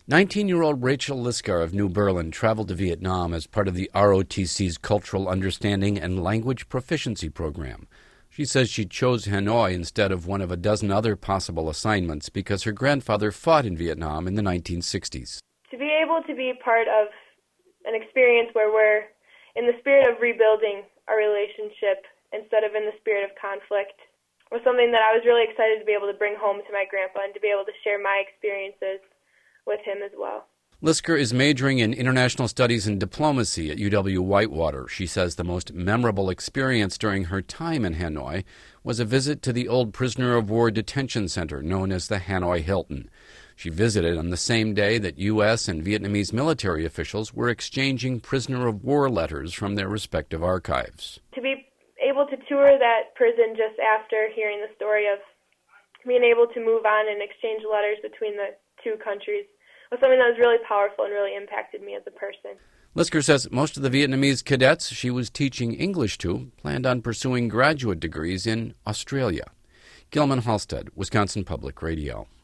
19-year-old Rachel Liskar of New Berlin traveled to Vietnam as part of the ROTC's Cultural Understanding and Language Proficiency Program. She says she chose Hanoi instead of one of a dozen other possible assignments because her grandfather fought in Vietnam in the 1960s. To be able to be part of an experience where we're in the spirit of rebuilding our relationship instead of in the spirit of conflict was something that I was really excited to be able to bring home to my grandpa and to be able to share my experiences with him as well. Liskar is majoring in international studies and diplomacy at UW-Whitewater. She says the most memorable experience during her time in Hanoi was a visit to the old prisoner of war detention center known as the Hanoi Hilton. She visited on the same day that U.S. and Vietnamese military officials were exchanging prisoner of war letters from their respective archives. To be able to tour that prison just after hearing the story of being able to move on and exchange letters between the two countries was something that was really powerful and really impacted me as a person. Liskar says most of the Vietnamese cadets she was teaching English to planned on pursuing graduate degrees in Australia. Gilman Halstead, Wisconsin Public Radio.